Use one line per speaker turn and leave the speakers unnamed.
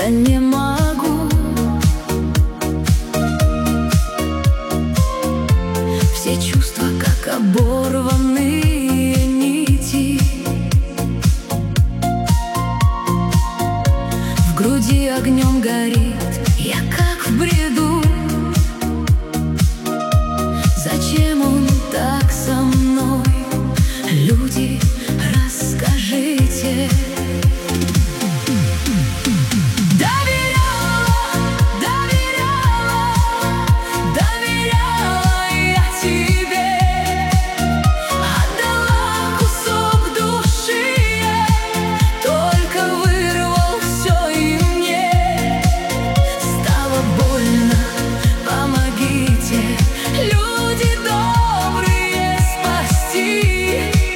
я не могу. Все чувства, как оборванные нити, в груди огнем горит, я как в бреду. Зачем он так со мной? Люди, расскажите. Люди добрые, спасти.